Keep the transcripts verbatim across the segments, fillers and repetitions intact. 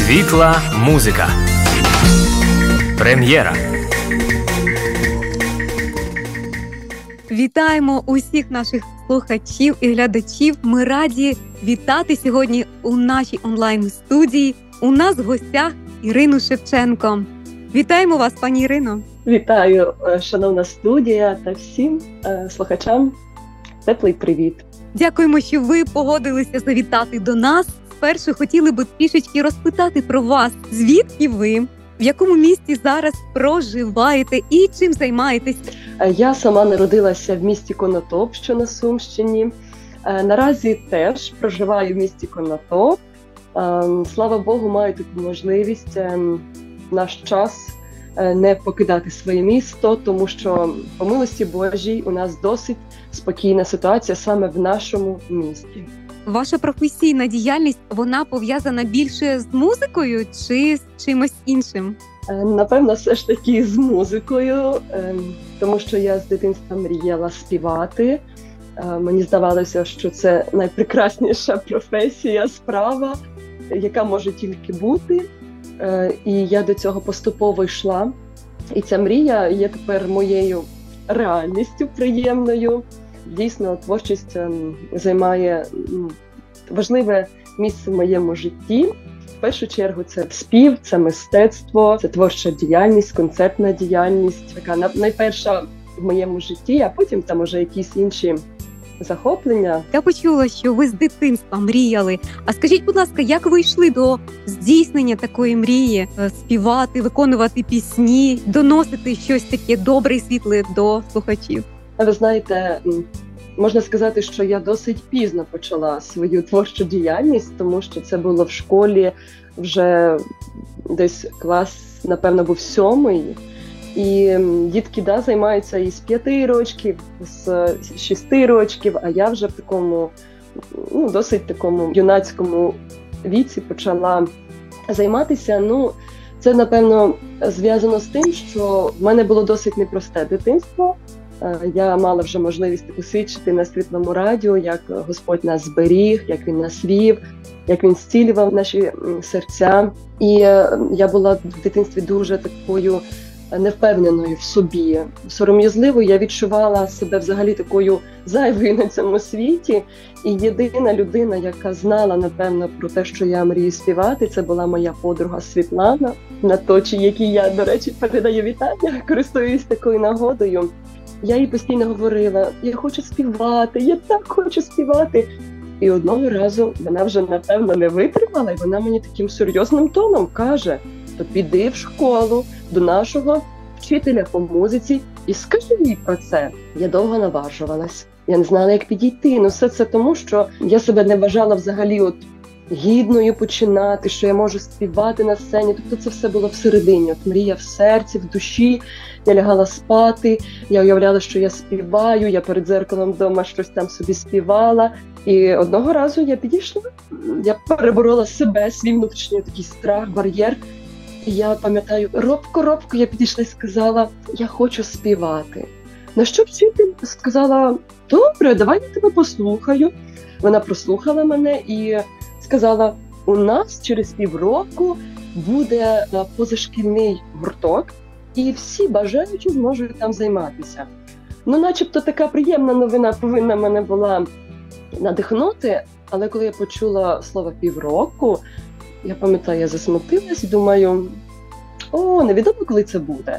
Світла музика. Прем'єра. Вітаємо усіх наших слухачів і глядачів. Ми раді вітати сьогодні у нашій онлайн-студії. У нас в гостях Ірину Шевченко. Вітаємо вас, пані Ірино. Вітаю, шановна студія та всім е, слухачам. Теплий привіт. Дякуємо, що ви погодилися завітати до нас. Спершу хотіли би трішечки розпитати про вас. Звідки ви? В якому місті зараз проживаєте і чим займаєтесь? Я сама народилася в місті Конотоп, що на Сумщині. Наразі теж проживаю в місті Конотоп. Слава Богу, маю таку можливість в наш час не покидати своє місто, тому що, по милості Божій, у нас досить спокійна ситуація саме в нашому місті. Ваша професійна діяльність, вона пов'язана більше з музикою чи з чимось іншим? Напевно, все ж таки з музикою, тому що я з дитинства мріяла співати. Мені здавалося, що це найпрекрасніша професія, справа, яка може тільки бути. І я до цього поступово йшла. І ця мрія є тепер моєю реальністю приємною. Дійсно, творчість займає важливе місце в моєму житті. В першу чергу це спів, це мистецтво, це творча діяльність, концертна діяльність, така найперша в моєму житті, а потім там уже якісь інші захоплення. Я почула, що ви з дитинства мріяли. А скажіть, будь ласка, як ви йшли до здійснення такої мрії? Співати, виконувати пісні, доносити щось таке добре і світле до слухачів? Ви знаєте, можна сказати, що я досить пізно почала свою творчу діяльність, тому що це було в школі вже десь клас, напевно, був сьомий. І дітки да, займаються і з п'яти років, з шести років, а я вже в такому, ну, досить такому юнацькому віці почала займатися. Ну, це, напевно, зв'язано з тим, що в мене було досить непросте дитинство. Я мала вже можливість посвідчити на Світлому радіо, як Господь нас зберіг, як Він нас вів, як Він зцілював наші серця. І я була в дитинстві дуже такою невпевненою в собі, сором'язливою. Я відчувала себе взагалі такою зайвою на цьому світі. І єдина людина, яка знала, напевно, про те, що я мрію співати, це була моя подруга Світлана, на точі, якій я, до речі, передаю вітання, користуюсь такою нагодою. Я їй постійно говорила: я хочу співати, я так хочу співати. І одного разу вона вже, напевно, не витримала, і вона мені таким серйозним тоном каже: то піди в школу до нашого вчителя по музиці і скажи їй про це. Я довго наважувалась, я не знала, як підійти. Ну, все це тому, що я себе не вважала взагалі от гідною починати, що я можу співати на сцені. Тобто це все було всередині, от мрія в серці, в душі. Я лягала спати, я уявляла, що я співаю, я перед дзеркалом вдома щось там собі співала. І одного разу я підійшла, я переборола себе, свій внутрішній такий страх, бар'єр. І я пам'ятаю, робко-робко я підійшла і сказала: я хочу співати. На що вчитель сказала: добре, давай я тебе послухаю. Вона прослухала мене і сказала: у нас через півроку буде позашкільний гурток, і всі бажаючі зможуть там займатися. Ну, начебто така приємна новина повинна мене була надихнути, але коли я почула слово «півроку», я пам'ятаю, я засмутилась і думаю: о, невідомо, коли це буде.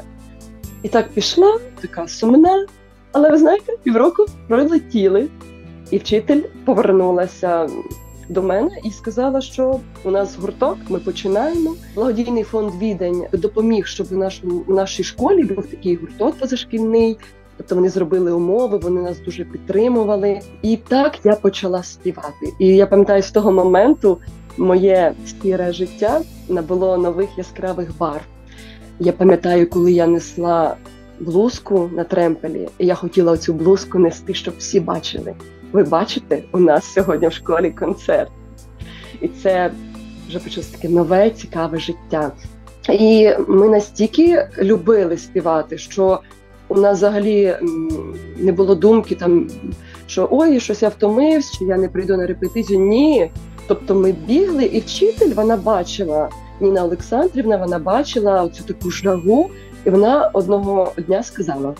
І так пішла, така сумна, але ви знаєте, півроку пролетіли, і вчитель повернулася до мене і сказала, що у нас гурток, ми починаємо. Благодійний фонд «Відень» допоміг, щоб у, нашому, у нашій школі був такий гурток позашкільний. Тобто вони зробили умови, вони нас дуже підтримували. І так я почала співати. І я пам'ятаю, з того моменту моє сіре життя набуло нових яскравих барв. Я пам'ятаю, коли я несла блузку на тремпелі, і я хотіла цю блузку нести, щоб всі бачили. Ви бачите, у нас сьогодні в школі концерт. І це вже почалося таке нове, цікаве життя. І ми настільки любили співати, що у нас взагалі не було думки, там, що ой, щось я втомився, чи я не прийду на репетицію. Ні. Тобто ми бігли, і вчитель, вона бачила, Ніна Олександрівна, вона бачила цю таку жагу, і вона одного дня сказала: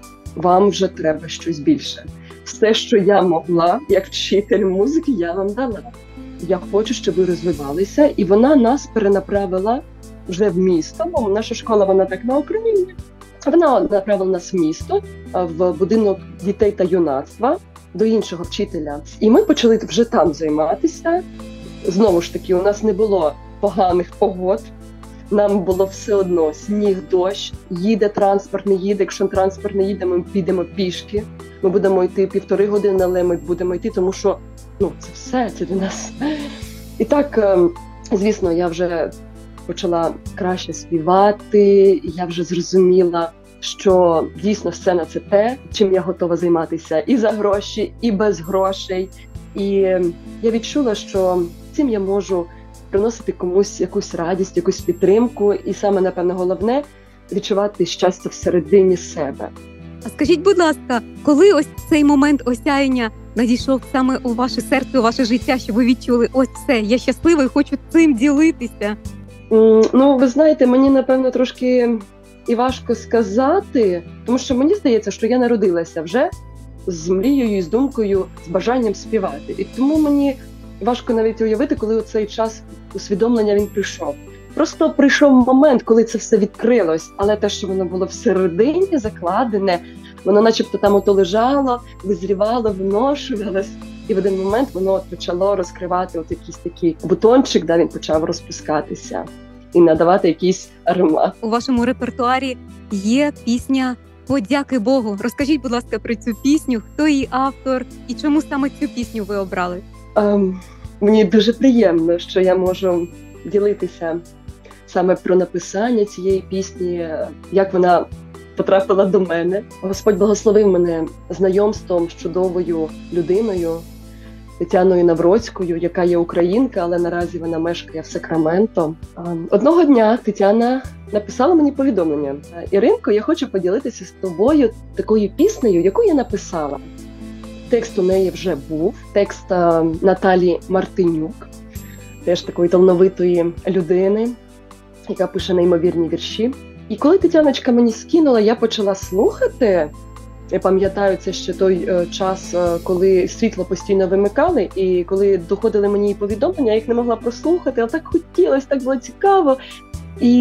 вам вже треба щось більше. Все, що я могла, як вчитель музики, я вам дала. Я хочу, щоб ви розвивалися. І вона нас перенаправила вже в місто, бо наша школа, вона так на Україні. Вона направила нас в місто, в будинок дітей та юнацтва, до іншого вчителя. І ми почали вже там займатися. Знову ж таки, у нас не було поганих погод. Нам було все одно сніг, дощ, їде транспорт, не їде. Якщо транспорт не їде, ми підемо пішки. Ми будемо йти півтори години, але ми будемо йти, тому що ну, це все, це для нас. І так, звісно, я вже почала краще співати, я вже зрозуміла, що дійсно сцена – це те, чим я готова займатися і за гроші, і без грошей. І я відчула, що цим я можу приносити комусь якусь радість, якусь підтримку, і саме, напевно, головне – відчувати щастя всередині себе. А скажіть, будь ласка, коли ось цей момент осяяння надійшов саме у ваше серце, у ваше життя, що ви відчули, ось все, я щаслива і хочу цим ділитися? Mm, ну, ви знаєте, мені, напевно, трошки і важко сказати, тому що мені здається, що я народилася вже з мрією, з думкою, з бажанням співати. І тому мені важко навіть уявити, коли цей час усвідомлення він прийшов. Просто прийшов момент, коли це все відкрилось, але те, що воно було всередині закладене, воно начебто там ото лежало, визрівало, виношувалось, і в один момент воно от почало розкривати от якийсь такий бутончик, де він почав розпускатися і надавати якийсь аромат. У вашому репертуарі є пісня «Подяки Богу». Розкажіть, будь ласка, про цю пісню, хто її автор і чому саме цю пісню ви обрали? Ем, мені дуже приємно, що я можу ділитися саме про написання цієї пісні, як вона потрапила до мене. Господь благословив мене знайомством з чудовою людиною, Тетяною Навроцькою, яка є українка, але наразі вона мешкає в Сакраменто. Одного дня Тетяна написала мені повідомлення: «Іринко, я хочу поділитися з тобою такою піснею, яку я написала». Текст у неї вже був, текст Наталі Мартинюк, теж такої талановитої людини, яка пише неймовірні вірші. І коли Тетяночка мені скинула, я почала слухати. Я пам'ятаю, це ще той е, час, е, коли світло постійно вимикали, і коли доходили мені повідомлення, я їх не могла прослухати, але так хотілося, так було цікаво. І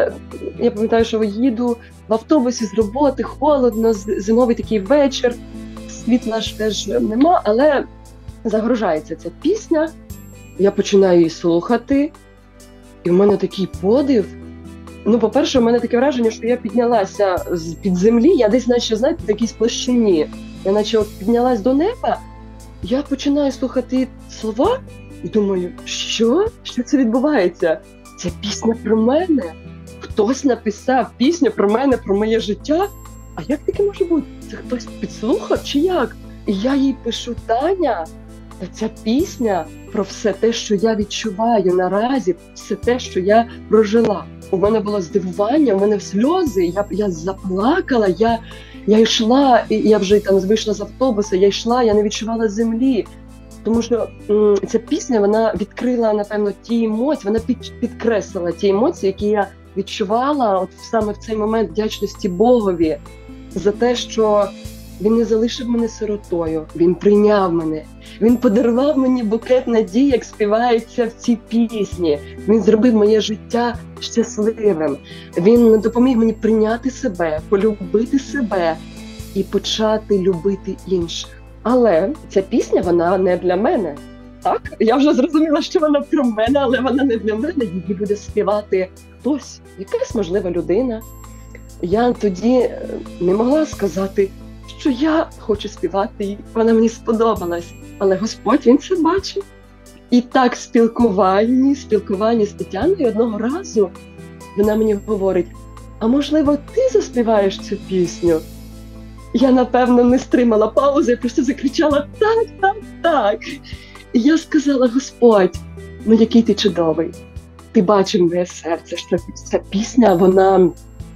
я пам'ятаю, що їду в автобусі з роботи, холодно, зимовий такий вечір, світла ж теж нема, але загружається ця пісня, я починаю її слухати, і в мене такий подив. Ну, по-перше, у мене таке враження, що я піднялася з-під землі, я десь, наче, знаєте, в якійсь площині. Я наче от піднялась до неба, я починаю слухати слова і думаю, що? Що це відбувається? Це пісня про мене? Хтось написав пісню про мене, про моє життя? А як таке може бути? Це хтось підслухав чи як? І я їй пишу: Таня, та ця пісня про все те, що я відчуваю наразі, все те, що я прожила. У мене було здивування, у мене сльози, я, я заплакала, я, я йшла, і я вже там вийшла з автобуса, я йшла, я не відчувала землі. Тому що м, ця пісня, вона відкрила, напевно, ті емоції, вона під, підкреслила ті емоції, які я відчувала от саме в цей момент вдячності Богові за те, що Він не залишив мене сиротою, Він прийняв мене. Він подарував мені букет надії, як співається в цій пісні. Він зробив моє життя щасливим. Він допоміг мені прийняти себе, полюбити себе і почати любити інших. Але ця пісня, вона не для мене. Так, я вже зрозуміла, що вона про мене, але вона не для мене. Її буде співати хтось, якась, можлива, людина. Я тоді не могла сказати, що я хочу співати, і вона мені сподобалась. Але Господь, Він це бачив. І так, спілкуванні, спілкуванні з Тетяною одного разу вона мені говорить: а можливо, ти заспіваєш цю пісню? Я, напевно, не стримала паузи, я просто закричала: так, так, так. І я сказала: Господь, ну який ти чудовий. Ти бачив моє серце, що ця пісня, вона...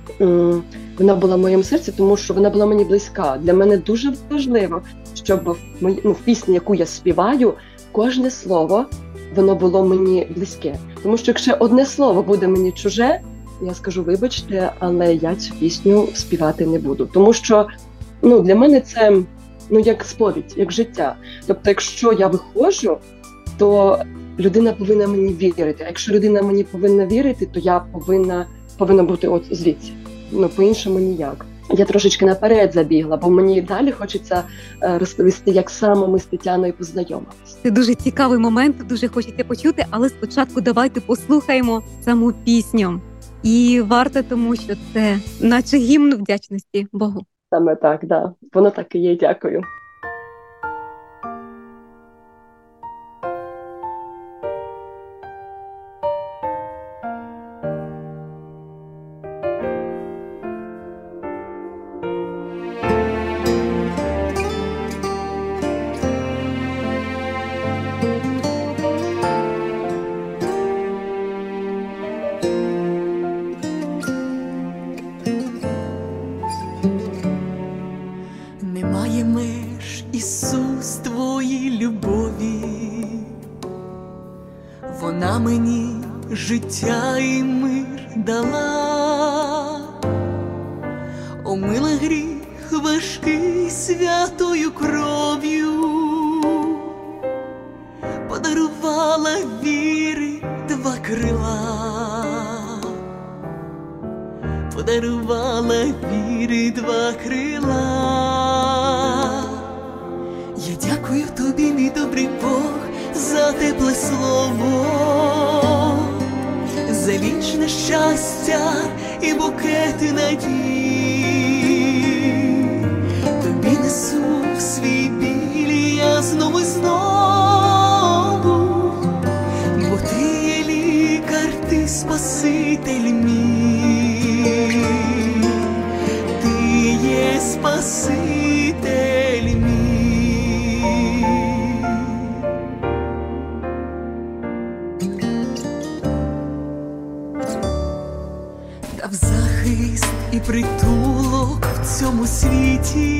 Вона була в моєму серці, тому що вона була мені близька. Для мене дуже важливо, щоб в, мої, ну, в пісні, яку я співаю, кожне слово, воно було мені близьке. Тому що якщо одне слово буде мені чуже, я скажу, вибачте, але я цю пісню співати не буду. Тому що ну, для мене це ну, як сповідь, як життя. Тобто, якщо я виходжу, то людина повинна мені вірити. А якщо людина мені повинна вірити, то я повинна, повинна бути от звідси. Ну, по-іншому ніяк. Я трошечки наперед забігла, бо мені далі хочеться розповісти, як саме ми з Тетяною познайомилися. Це дуже цікавий момент, дуже хочеться почути, але спочатку давайте послухаємо саму пісню. І варто, тому що це наче гімн вдячності Богу. Саме так, да. Воно так і є, дякую. Немає меж, Ісус, твоїй любові, вона мені життя і мир дала, омила гріх важкий святою кров'ю, подарувала віри два крила, подарувала віри два крила. Я дякую тобі, мій добрий Бог, за тепле слово, за вічне щастя і букети надій. Тобі несу свій біль я знову і знову, бо ти є лікар, ти спаситель мій, ти є спаситель мій. Дав захист і притулок в цьому світі,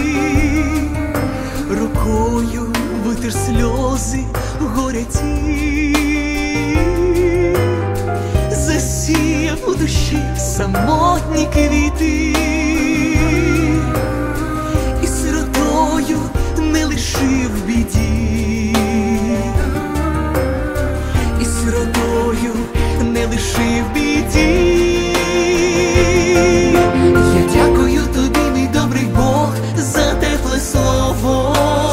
рукою витер сльози горя ті, засіяв у душі самотні квіти, і сиротою не лишив в біді, і сиротою не лишив в біді. Я дякую тобі, мій добрий Бог, за тепле слово,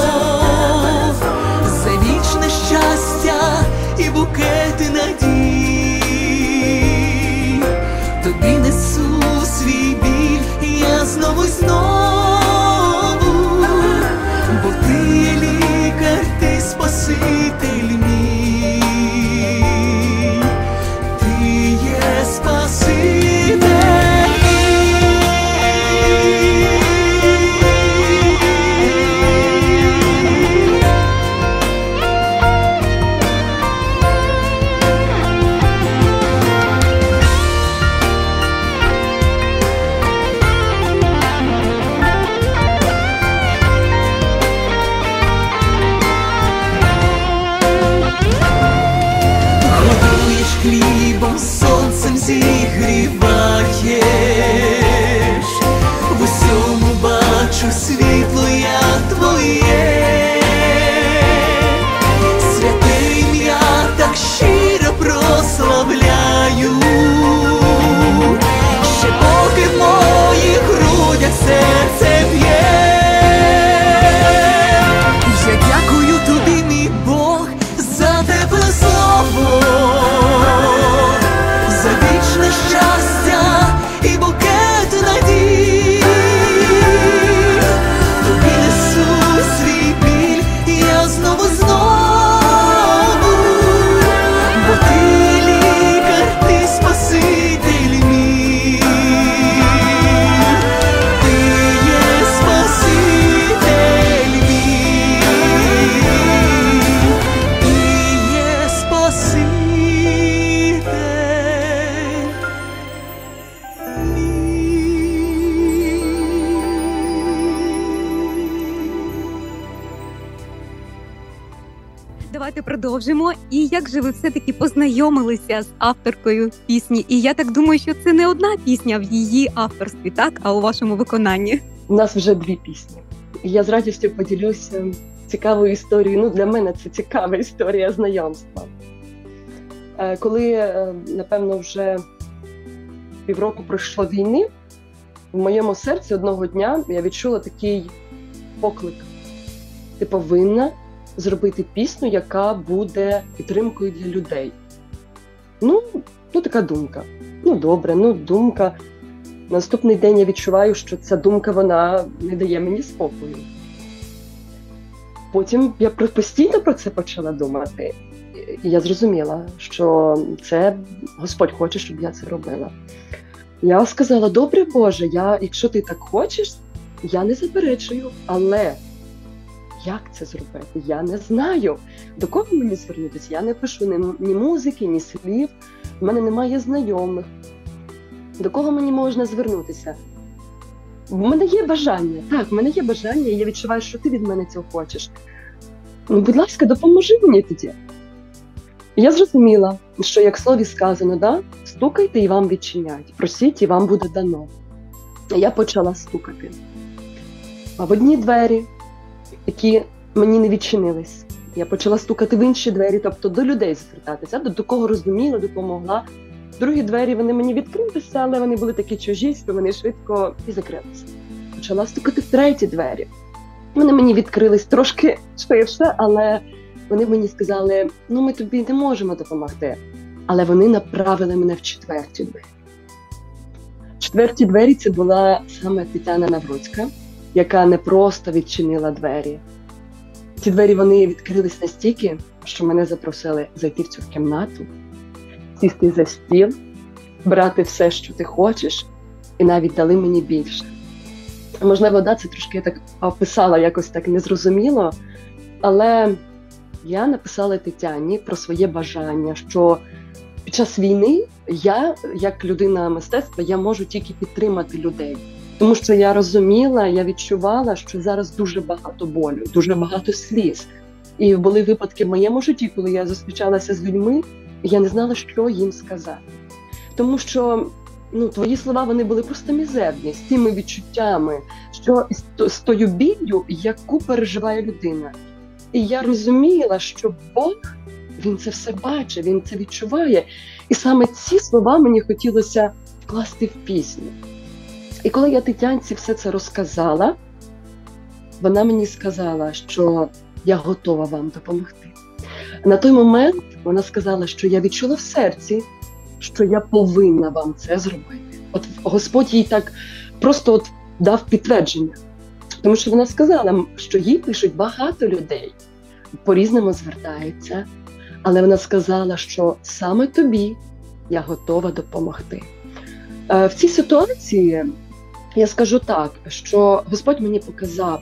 за вічне щастя і букети надій. Тобі несу свій біль я знову і знову, бо ти є лікар, ти давайте продовжимо. І як же ви все-таки познайомилися з авторкою пісні? І я так думаю, що це не одна пісня в її авторстві, так? А у вашому виконанні? У нас вже дві пісні. І я з радістю поділюся цікавою історією. Ну, для мене це цікава історія знайомства. Е, Коли, е, напевно, вже півроку пройшло війни, в моєму серці одного дня я відчула такий поклик. Ти повинна зробити пісню, яка буде підтримкою для людей. Ну, ну така думка. Ну, добре, ну, думка. Наступний день я відчуваю, що ця думка, вона не дає мені спокою. Потім я постійно про це почала думати. І я зрозуміла, що це Господь хоче, щоб я це робила. Я сказала, добре, Боже, я, якщо ти так хочеш, я не заперечую, але як це зробити? Я не знаю. До кого мені звернутися? Я не пишу ні, ні музики, ні слів, в мене немає знайомих. До кого мені можна звернутися? В мене є бажання, так, в мене є бажання, і я відчуваю, що ти від мене цього хочеш. Ну, будь ласка, допоможи мені тоді. І я зрозуміла, що як в слові сказано, да? Стукайте і вам відчинять, просіть і вам буде дано. І я почала стукати. А в одні двері, які мені не відчинились, я почала стукати в інші двері, тобто до людей звертатися, до, до кого розуміла, допомогла. Другі двері, вони мені відкрилися, але вони були такі чужі, що вони швидко і закрилися. Почала стукати в треті двері. Вони мені відкрились трошки швидше, але вони мені сказали, ну ми тобі не можемо допомогти. Але вони направили мене в четверті двері. Четверті двері – це була саме Тетяна Навроцька, яка не просто відчинила двері. Ці двері, вони відкрились настільки, що мене запросили зайти в цю кімнату, сісти за стіл, брати все, що ти хочеш, і навіть дали мені більше. Можливо, да, це трошки я так описала якось так незрозуміло, але я написала Тетяні про своє бажання, що під час війни я, як людина мистецтва, я можу тільки підтримати людей. Тому що я розуміла, я відчувала, що зараз дуже багато болю, дуже багато сліз. І були випадки в моєму житті, коли я зустрічалася з людьми, і я не знала, що їм сказати. Тому що ну, твої слова, вони були просто мізерні, з тими відчуттями, що з тою біллю, яку переживає людина. І я розуміла, що Бог, Він це все бачить, Він це відчуває. І саме ці слова мені хотілося вкласти в пісню. І коли я Тетянці все це розказала, вона мені сказала, що я готова вам допомогти. На той момент вона сказала, що я відчула в серці, що я повинна вам це зробити. От Господь їй так просто от дав підтвердження. Тому що вона сказала, що їй пишуть багато людей, по-різному звертаються, але вона сказала, що саме тобі я готова допомогти. В цій ситуації я скажу так, що Господь мені показав,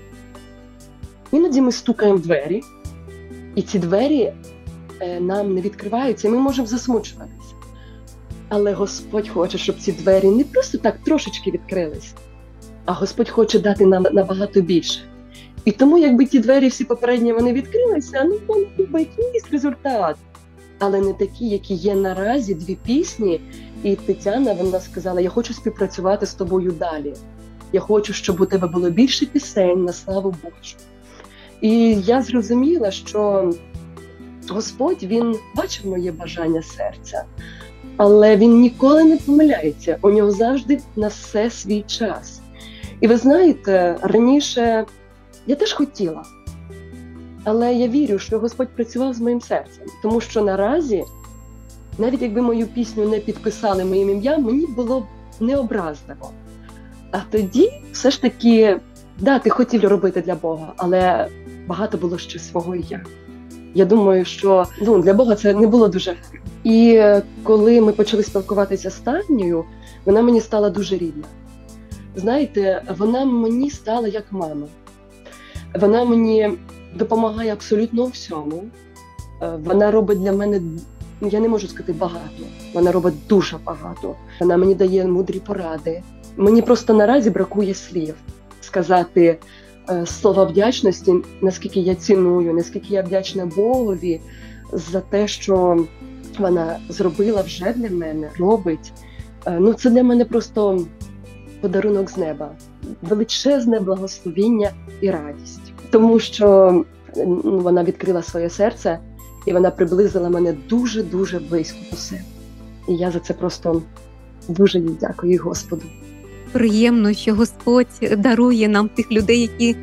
іноді ми стукаємо в двері, і ці двері нам не відкриваються, і ми можемо засмучуватися. Але Господь хоче, щоб ці двері не просто так трошечки відкрились, а Господь хоче дати нам набагато більше. І тому, якби ті двері всі попередні вони відкрилися, ну, вони був якийсь результат. Але не такі, які є наразі, дві пісні. І Тетяна, вона сказала, я хочу співпрацювати з тобою далі. Я хочу, щоб у тебе було більше пісень на славу Божу. І я зрозуміла, що Господь, Він бачив моє бажання серця, але Він ніколи не помиляється. У нього завжди на все свій час. І ви знаєте, раніше я теж хотіла, але я вірю, що Господь працював з моїм серцем, тому що наразі, навіть якби мою пісню не підписали моїм ім'ям, мені було б необразливо. А тоді все ж таки, да, ти хотів робити для Бога, але багато було ще свого і я. Я думаю, що ну, для Бога це не було дуже гарно. І коли ми почали спілкуватися з Танею, вона мені стала дуже рідна. Знаєте, вона мені стала як мама. Вона мені допомагає абсолютно у всьому. Вона робить для мене, я не можу сказати багато, вона робить дуже багато. Вона мені дає мудрі поради. Мені просто наразі бракує слів сказати, е, слова вдячності, наскільки я ціную, наскільки я вдячна Богові за те, що вона зробила вже для мене, робить. Е, ну, це для мене просто подарунок з неба, величезне благословіння і радість. Тому що ну, вона відкрила своє серце, і вона приблизила мене дуже-дуже близько до себе. І я за це просто дуже їй дякую Господу. Приємно, що Господь дарує нам тих людей, які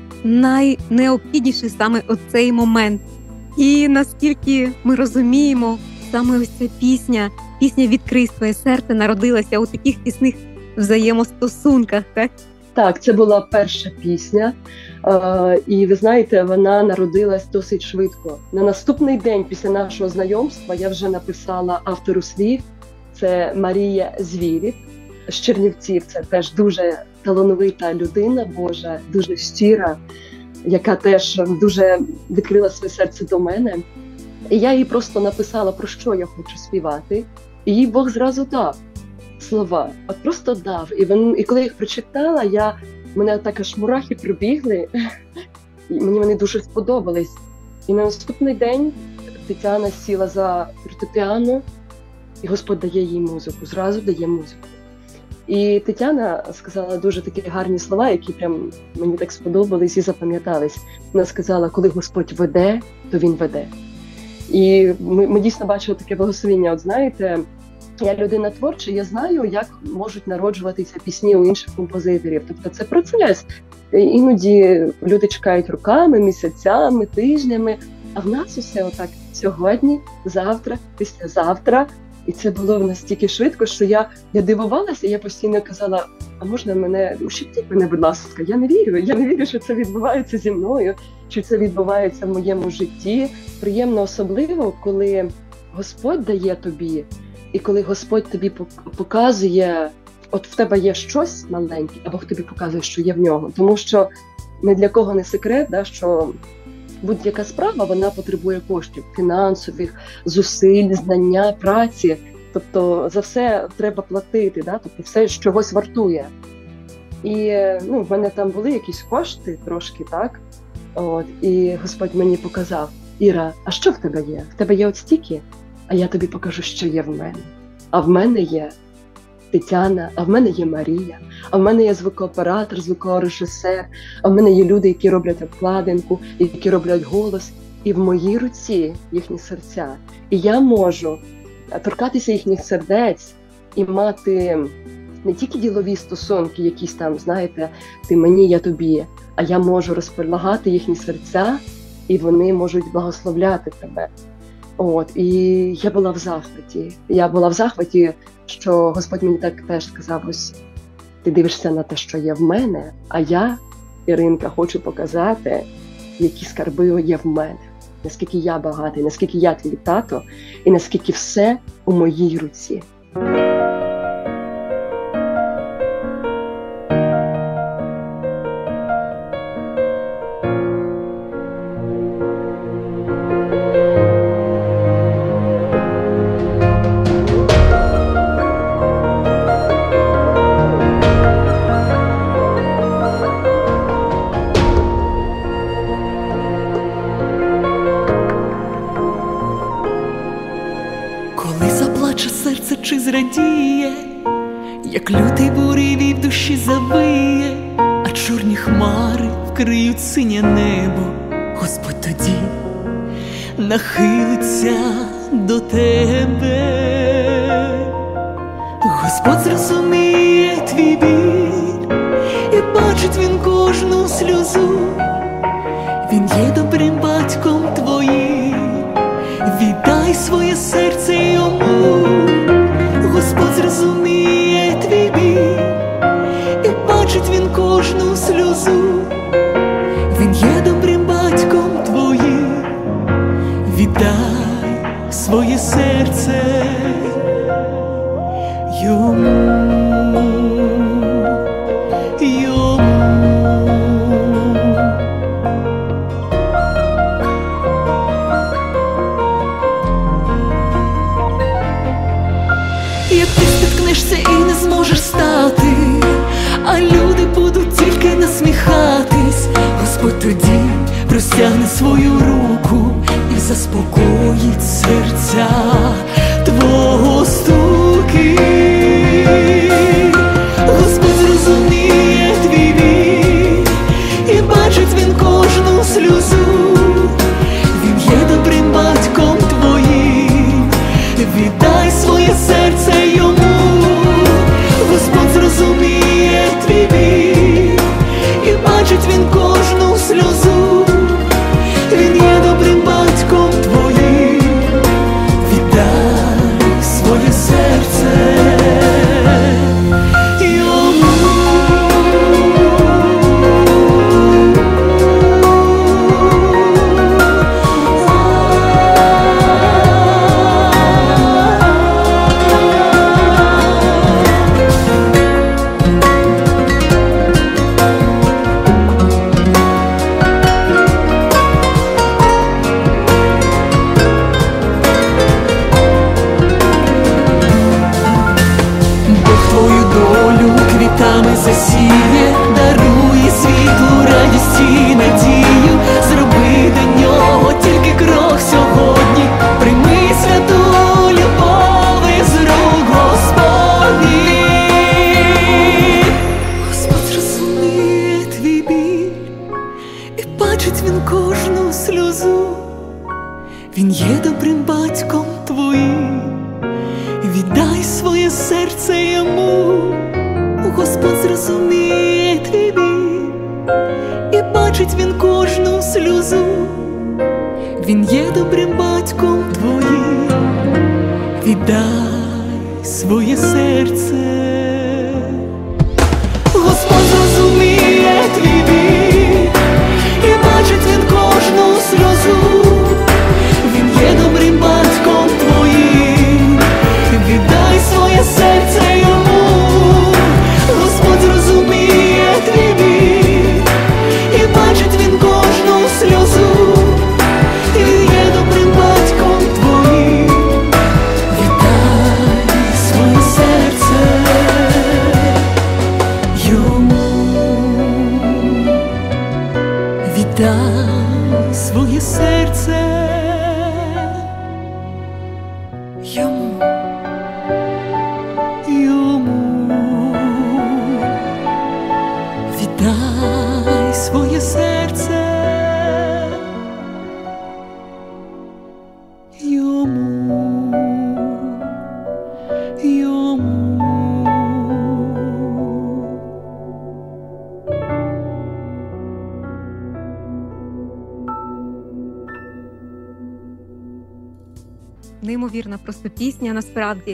найнеобхідніші саме у цей момент. І наскільки ми розуміємо, саме ось ця пісня, пісня «Відкрий своє серце» народилася у таких тісних взаємостосунках, так? Так, це була перша пісня, е, і ви знаєте, вона народилась досить швидко. На наступний день після нашого знайомства я вже написала автору слів, це Марія Звірів з Чернівців. Це теж дуже талановита людина Божа, дуже щира, яка теж дуже відкрила своє серце до мене. І я їй просто написала, про що я хочу співати, і їй Бог зразу дав слова, от просто дав. І, він, і коли я їх прочитала, я, мене так аж мурахи прибігли, і мені вони дуже сподобались. І на наступний день Тетяна сіла за фортепіано, і Господь дає їй музику, зразу дає музику. І Тетяна сказала дуже такі гарні слова, які прям мені так сподобались і запам'ятались. Вона сказала, коли Господь веде, то Він веде. І ми, ми дійсно бачили таке благословення. От знаєте, я людина творча, я знаю, як можуть народжуватися пісні у інших композиторів. Тобто це процес. Іноді люди чекають роками, місяцями, тижнями, а в нас усе отак сьогодні, завтра, післязавтра. І це було настільки швидко, що я, я дивувалася, я постійно казала, а можна мене, ущипніть мене, будь ласка, я не вірю, я не вірю, що це відбувається зі мною, що це відбувається в моєму житті. Приємно особливо, коли Господь дає тобі, і коли Господь тобі показує, от в тебе є щось маленьке, а Бог тобі показує, що є в нього. Тому що ні для кого не секрет, да, що будь-яка справа, вона потребує коштів, фінансових, зусиль, знання, праці. Тобто за все треба платити, да? Тобто все чогось вартує. І ну, в мене там були якісь кошти трошки, так? От, і Господь мені показав, Іра, а що в тебе є? В тебе є от стільки, а я тобі покажу, що є в мене. А в мене є Тетяна, а в мене є Марія, а в мене є звукооператор, звукорежисер, а в мене є люди, які роблять обкладинку, які роблять голос. І в моїй руці їхні серця. І я можу торкатися їхніх сердець і мати не тільки ділові стосунки, якісь там, знаєте, ти мені, я тобі, а я можу розполагати їхні серця, і вони можуть благословляти тебе. От, і я була в захваті. Я була в захваті, що Господь мені так теж сказав, ось, ти дивишся на те, що є в мене, а я, Іринка, хочу показати, які скарби є в мене. Наскільки я багатий, наскільки я твій тато, і наскільки все у моїй руці. Серце чи зрадіє, як лютий буревій в душі завиє, а чорні хмари вкриють синє небо, Господь тоді нахилиться до тебе. Господь зрозуміє твій біль, і бачить Він кожну сльозу. Він є добрим батьком твоїм, віддай своє серце йому. Господь зрозуміє твій біль, і бачить Він кожну сльозу. Він є добрим батьком твоїм, віддай своє серце йому. Як ти спіткнешся і не зможеш стати, а люди будуть тільки насміхатись, простягне свою руку і заспокоїть серця твого стуки. Господь зрозуміє твій біль, і бачить він кожну сльозу. Він є добрим батьком твоїм, віддай своє серце йому. Господь зрозуміє твій біль, і бачить він кожну сльозу. Він є добрим батьком твоїм, віддай своє серце йому. Засіє, дарує світлу, радість і надію. Зроби до нього тільки крок сьогодні. Прийми святу любов із рук Господніх. Господь зрозуміє твій біль, і бачить він кожну сльозу. Він є добрим батьком твоїм, віддай своє серце йому. Господь зрозуміє твій біль, і бачить він кожну сльозу. Він є добрим батьком твоїм, віддай своє серце. Господь зрозуміє твій біль, і бачить він кожну сльозу. Він є добрим батьком твоїм, віддай своє серце йому. Господь зрозуміє твій біль, і бачить він кожну сльозу. Він є добрим батьком твоїм, віддай своє серце йому. Віддай своє серце йому. Віддай своє серце йому, йому. Неймовірна просто пісня насправді.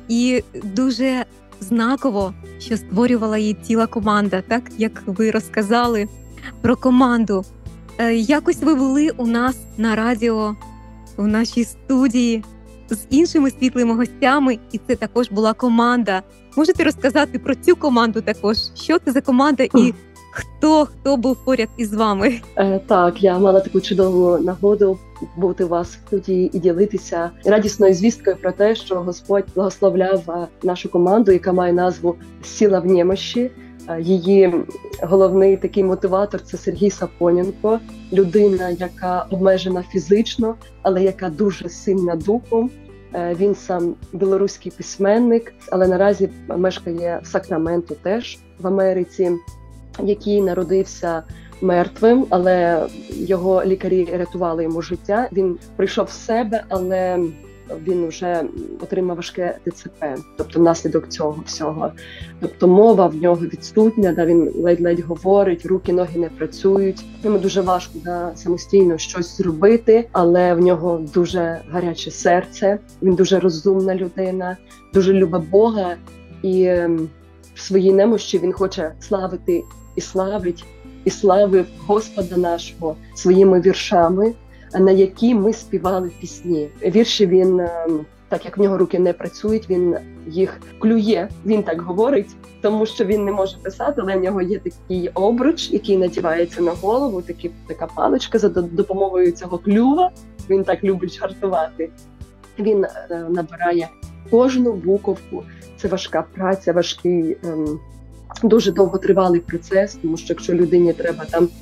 І дуже знаково, що створювала її ціла команда, так як ви розказали про команду. Е, якось ви були у нас на радіо, в нашій студії з іншими світлими гостями, і це також була команда. Можете розказати про цю команду також? Що це за команда і хто, хто був поряд із вами? Е, так, я мала таку чудову нагоду бути у вас в студії і ділитися радісною звісткою про те, що Господь благословляв нашу команду, яка має назву «Сила в немощі». Її головний такий мотиватор – це Сергій Сапоненко, людина, яка обмежена фізично, але яка дуже сильна духом. Він сам білоруський письменник, але наразі мешкає в Сакраменто теж, в Америці, який народився мертвим, але його лікарі рятували йому життя. Він прийшов в себе, але він вже отримав важке ДЦП, тобто внаслідок цього всього. Тобто мова в нього відсутня, да, він ледь-ледь говорить, руки, ноги не працюють. Йому дуже важко да, самостійно щось зробити, але в нього дуже гаряче серце, він дуже розумна людина, дуже любить Бога, і в своїй немощі він хоче славити і славить, і славив Господа нашого своїми віршами, на які ми співали пісні. Вірші він, так як в нього руки не працюють, він їх клює, він так говорить, тому що він не може писати, але в нього є такий обруч, який надівається на голову, такі, така паличка за допомогою цього клюва, він так любить жартувати. Він набирає кожну буковку, це важка праця, важкий, ем, дуже довготривалий процес, тому що якщо людині треба там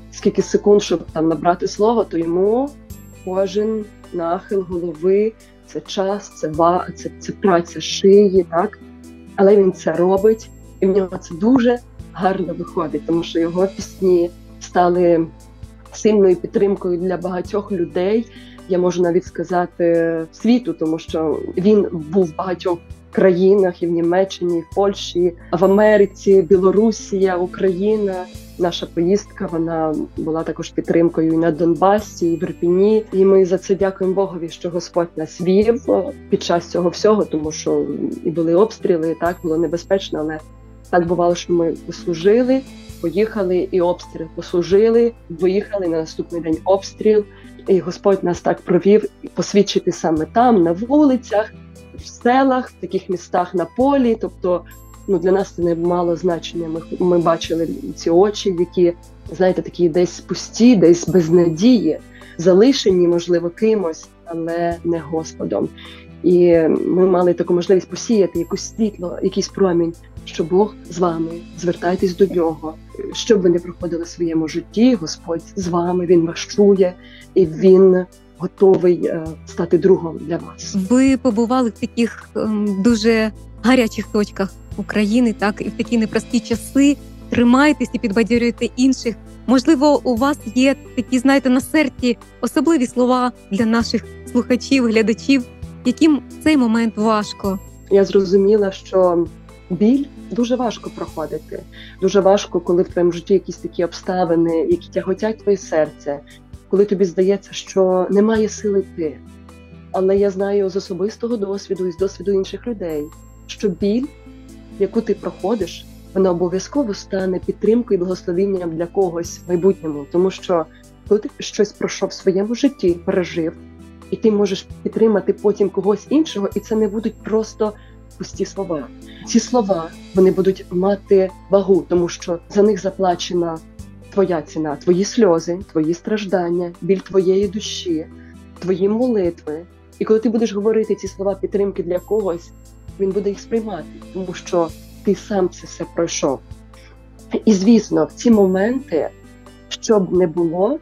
скільки секунд, щоб там набрати слово, то йому кожен нахил голови – це час, це, ва, це, це праця шиї, так? Але він це робить, і в нього це дуже гарно виходить, тому що його пісні стали сильною підтримкою для багатьох людей. Я можу навіть сказати світу, тому що він був в багатьох країнах, і в Німеччині, і в Польщі, в Америці, Білорусія, Україна. Наша поїздка, вона була також підтримкою і на Донбасі, і в Ірпіні. І ми за це дякуємо Богові, що Господь нас вів під час цього всього, тому що і були обстріли, і так, було небезпечно, але так бувало, що ми послужили, поїхали, і обстріл послужили, виїхали, на наступний день обстріл. І Господь нас так провів посвідчити саме там, на вулицях, в селах, в таких містах на полі, тобто ну, для нас це не мало значення. Ми, ми бачили ці очі, які, знаєте, такі десь пусті, десь без надії, залишені, можливо, кимось, але не Господом. І ми мали таку можливість посіяти якусь світло, якийсь промінь, що Бог з вами, звертайтесь до Нього. Що б ви не проходили в своєму житті, Господь з вами, Він вас чує, і Він готовий е, стати другом для вас. Ви побували в таких ем, дуже гарячих точках України, так, і в такі непрості часи. Тримайтесь і підбадьорюйте інших. Можливо, у вас є такі, знаєте, на серці особливі слова для наших слухачів, глядачів, яким в цей момент важко. Я зрозуміла, що біль дуже важко проходити. Дуже важко, коли в твоєму житті якісь такі обставини, які тяготять твоє серце, коли тобі здається, що немає сили йти. Але я знаю з особистого досвіду і з досвіду інших людей, що біль, яку ти проходиш, вона обов'язково стане підтримкою і благословенням для когось в майбутньому. Тому що коли ти щось пройшов в своєму житті, пережив, і ти можеш підтримати потім когось іншого, і це не будуть просто пусті слова. Ці слова, вони будуть мати вагу, тому що за них заплачена твоя ціна, твої сльози, твої страждання, біль твоєї душі, твої молитви. І коли ти будеш говорити ці слова підтримки для когось, він буде їх сприймати, тому що ти сам це все пройшов. І, звісно, в ці моменти, що б не було,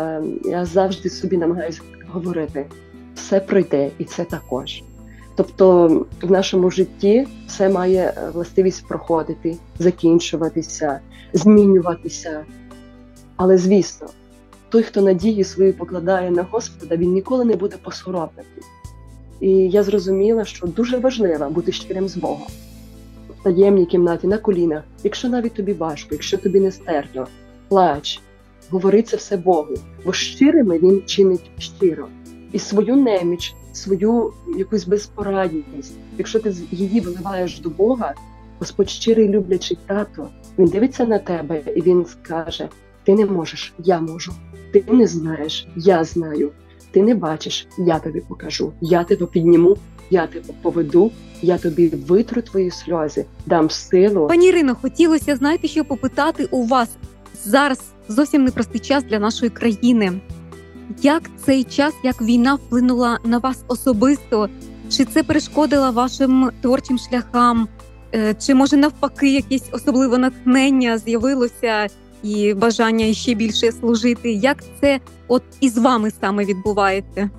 я завжди собі намагаюся говорити, все пройде, і це також. Тобто в нашому житті все має властивість проходити, закінчуватися, змінюватися. Але, звісно, той, хто надію свою покладає на Господа, він ніколи не буде посоромлений. І я зрозуміла, що дуже важливо бути щирим з Богом. В таємній кімнаті, на колінах, якщо навіть тобі важко, якщо тобі нестерпно, плач, говори це все Богу, бо щирими Він чинить щиро. І свою неміч, свою якусь безпорадність, якщо ти її виливаєш до Бога, Господь щирий, люблячий тато, Він дивиться на тебе і Він скаже: ти не можеш, я можу. Ти не знаєш, я знаю. Ти не бачиш, я тобі покажу. Я тебе підніму, я тебе поведу, я тобі витру твої сльози, дам силу. Пані Ірино, хотілося, знаєте, що попитати у вас. Зараз зовсім непростий час для нашої країни. Як цей час, як війна вплинула на вас особисто? Чи це перешкодило вашим творчим шляхам? Чи, може, навпаки, якесь особливе натхнення з'явилося і бажання ще більше служити? Як це от із вами саме відбувається?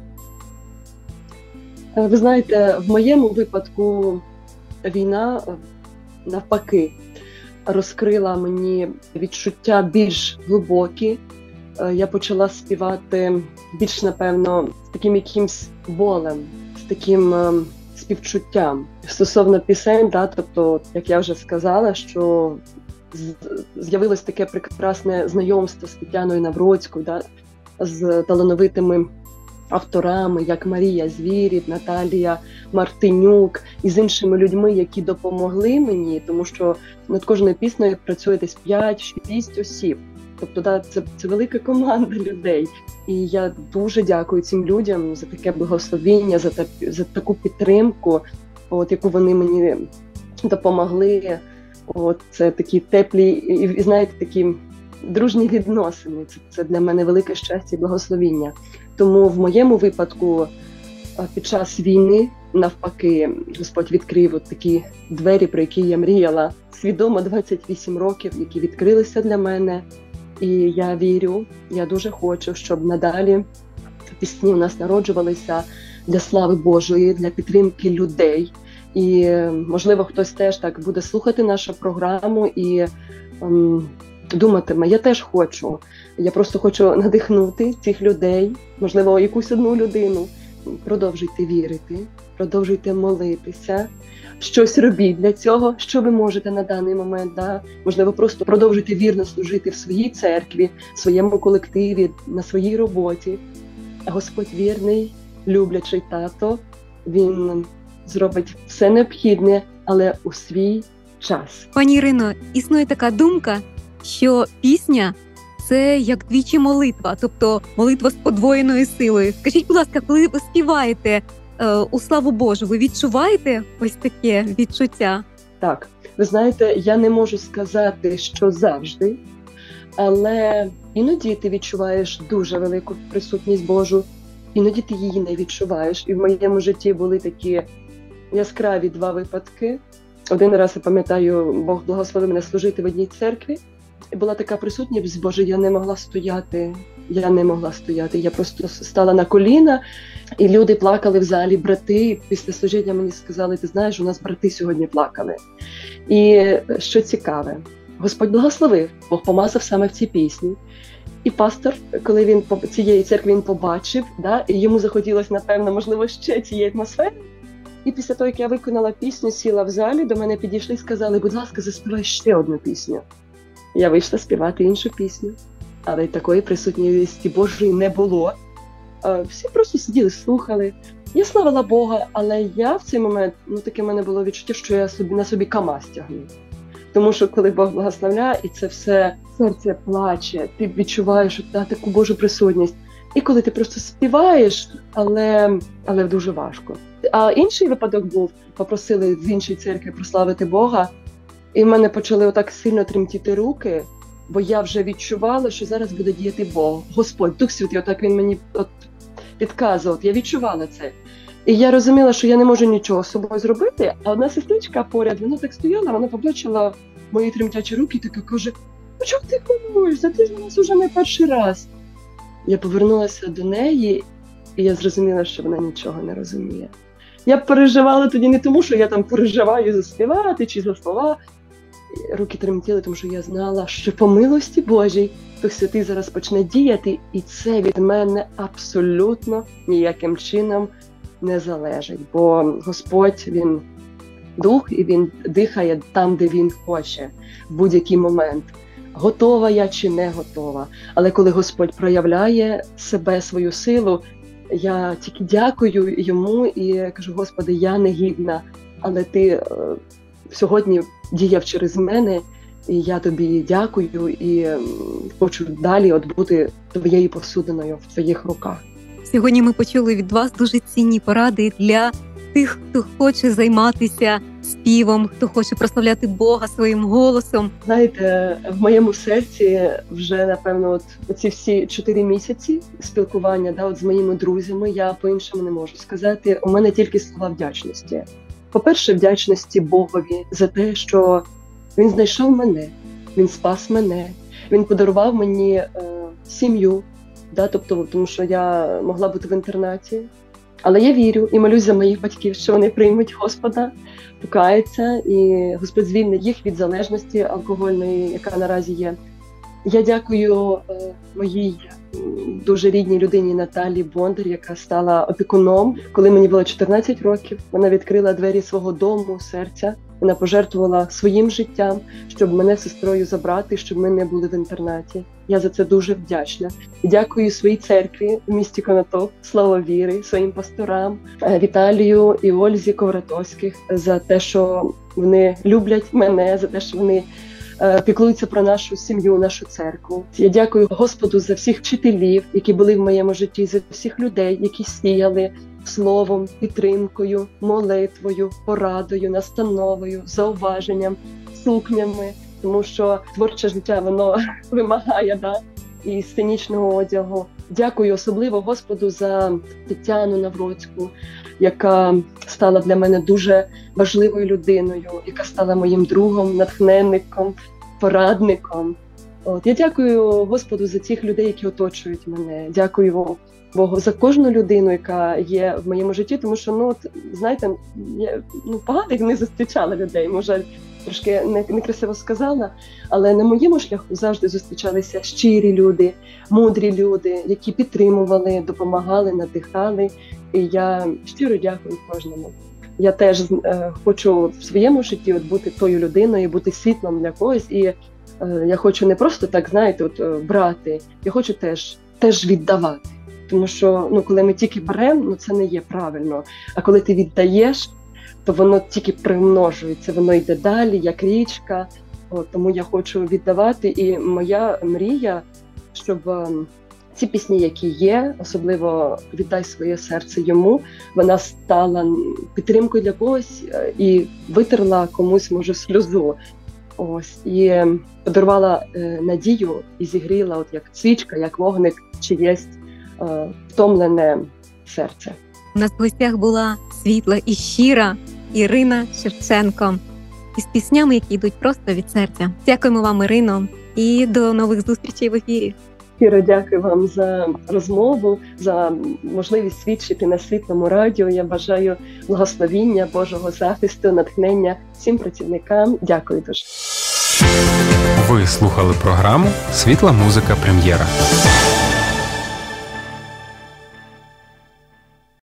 Ви знаєте, в моєму випадку війна, навпаки, розкрила мені відчуття більш глибокі. Я почала співати більш, напевно, з таким якимсь болем, з таким е, співчуттям. Стосовно пісень, да, тобто, як я вже сказала, що з'явилось таке прекрасне знайомство з Тетяною Навроцькою, да, з талановитими авторами, як Марія Звірід, Наталія Мартинюк, і з іншими людьми, які допомогли мені, тому що над кожною піснею працює десь п'ять-шість осіб. Тобто, да, це, це велика команда людей. І я дуже дякую цим людям за таке благословення, за, та, за таку підтримку, от, яку вони мені допомогли. От, це такі теплі і, і, знаєте, такі дружні відносини. Це, це для мене велике щастя і благословіння. Тому в моєму випадку під час війни, навпаки, Господь відкрив от такі двері, про які я мріяла свідомо двадцять вісім років, які відкрилися для мене. І я вірю, я дуже хочу, щоб надалі пісні у нас народжувалися для слави Божої, для підтримки людей. І, можливо, хтось теж так буде слухати нашу програму і ем, думатиме, я теж хочу. Я просто хочу надихнути цих людей, можливо, якусь одну людину. Продовжуйте вірити, продовжуйте молитися, щось робіть для цього, що ви можете на даний момент. Да? Можливо, просто продовжуйте вірно служити в своїй церкві, в своєму колективі, на своїй роботі. Господь вірний, люблячий тато, він зробить все необхідне, але у свій час. Пані Ірино, існує така думка, що пісня – це як двічі молитва, тобто молитва з подвоєною силою. Скажіть, будь ласка, коли ви співаєте е, у славу Божу, ви відчуваєте ось таке відчуття? Так, ви знаєте, я не можу сказати, що завжди, але іноді ти відчуваєш дуже велику присутність Божу, іноді ти її не відчуваєш. І в моєму житті були такі яскраві два випадки. Один раз, я пам'ятаю, Бог благословив мене служити в одній церкві. І була така присутність Божа, я не могла стояти, я не могла стояти. Я просто стала на коліна, і люди плакали в залі, брати. Pісля служіння мені сказали, ти знаєш, у нас брати сьогодні плакали. І що цікаве, Господь благословив, Бог помазав саме в цій пісні. І пастор, коли він цієї церкви він побачив, да, і йому захотілося, напевно, можливо, ще цієї атмосфери. І після того, як я виконала пісню, сіла в залі, до мене підійшли і сказали, будь ласка, заспівай ще одну пісню. Я вийшла співати іншу пісню, але такої присутності Божої не було. Всі просто сиділи, слухали. Я славила Бога, але я в цей момент, ну таке в мене було відчуття, що я собі, на собі камаз тягну. Тому що коли Бог благословляє, і це все, серце плаче, ти відчуваєш та, таку Божу присутність. І коли ти просто співаєш, але, але дуже важко. А інший випадок був, попросили в іншій церкві прославити Бога, і в мене почали отак сильно тремтіти руки, бо я вже відчувала, що зараз буде діяти Бог. Господь, Дух Святий, отак він мені от підказував, я відчувала це. І я розуміла, що я не можу нічого з собою зробити, а одна сестричка поряд, вона так стояла, вона побачила мої тремтячі руки і така каже, ну чого ти хвилюєшся, ти ж у нас уже не перший раз. Я повернулася до неї, і я зрозуміла, що вона нічого не розуміє. Я переживала тоді не тому, що я там переживаю заспівати чи за слова. Руки тремтіли, тому що я знала, що по милості Божій Дух Святий зараз почне діяти, і це від мене абсолютно ніяким чином не залежить. Бо Господь, Він Дух, і Він дихає там, де Він хоче, в будь-який момент. Готова я чи не готова. Але коли Господь проявляє себе, свою силу, я тільки дякую Йому і кажу, Господи, я не гідна, але Ти е, сьогодні діяв через мене, і я Тобі дякую і е, хочу далі от бути Твоєю посудиною в Твоїх руках. Сьогодні ми почули від вас дуже цінні поради для тих, хто хоче займатися співом, хто хоче прославляти Бога своїм голосом. Знаєте, в моєму серці вже, напевно, от оці всі чотири місяці спілкування, да, от з моїми друзями, я по-іншому не можу сказати, у мене тільки слова вдячності. По-перше, вдячності Богові за те, що Він знайшов мене, Він спас мене, Він подарував мені е, сім'ю, да, тобто, тому що я могла бути в інтернаті. Але я вірю і молюсь за моїх батьків, що вони приймуть Господа, покаються, і Господь звільнить їх від залежності алкогольної, яка наразі є. Я дякую е, моїй дуже рідній людині Наталі Бондар, яка стала опікуном. Коли мені було чотирнадцять років, вона відкрила двері свого дому, серця. Вона пожертвувала своїм життям, щоб мене з сестрою забрати, щоб ми не були в інтернаті. Я за це дуже вдячна. І дякую своїй церкві в місті Конотоп, Слава Віри, своїм пасторам, Віталію і Ользі Ковратовських за те, що вони люблять мене, за те, що вони піклуються про нашу сім'ю, нашу церкву. Я дякую Господу за всіх вчителів, які були в моєму житті, за всіх людей, які сіяли словом, підтримкою, молитвою, порадою, настановою, зауваженням, сукнями, тому що творче життя, воно вимагає, да, і сценічного одягу. Дякую особливо Господу за Тетяну Навроцьку, яка стала для мене дуже важливою людиною, яка стала моїм другом, натхненником, порадником. От я дякую Господу за цих людей, які оточують мене. Дякую Богу за кожну людину, яка є в моєму житті, тому що, ну, от, знаєте, я ну, поганих не зустрічала людей, може, трошки не, некрасиво сказала, але на моєму шляху завжди зустрічалися щирі люди, мудрі люди, які підтримували, допомагали, надихали. І я щиро дякую кожному. Я теж е, хочу в своєму житті от бути тою людиною, бути світлом для когось. І е, я хочу не просто так, знаєте, от, е, брати, я хочу теж, теж віддавати. Тому що, ну, коли ми тільки беремо, ну, це не є правильно. А коли ти віддаєш, то воно тільки примножується, воно йде далі, як річка. От, тому я хочу віддавати. І моя мрія, щоб е, ці пісні, які є, особливо «Віддай своє серце йому», вона стала підтримкою для когось і витерла комусь, може, сльозу. Ось, і подарувала е, надію і зігріла, от як свічка, як вогник, чиєсь е, втомлене серце. У нас в гостях була світла і щира Ірина Шевченко із піснями, які йдуть просто від серця. Дякуємо вам, Ірино, і до нових зустрічей в ефірі. Щиро дякую вам за розмову, за можливість свідчити на Світлому радіо. Я бажаю благословіння, Божого захисту, натхнення всім працівникам. Дякую дуже. Ви слухали програму «Світла музика прем'єра».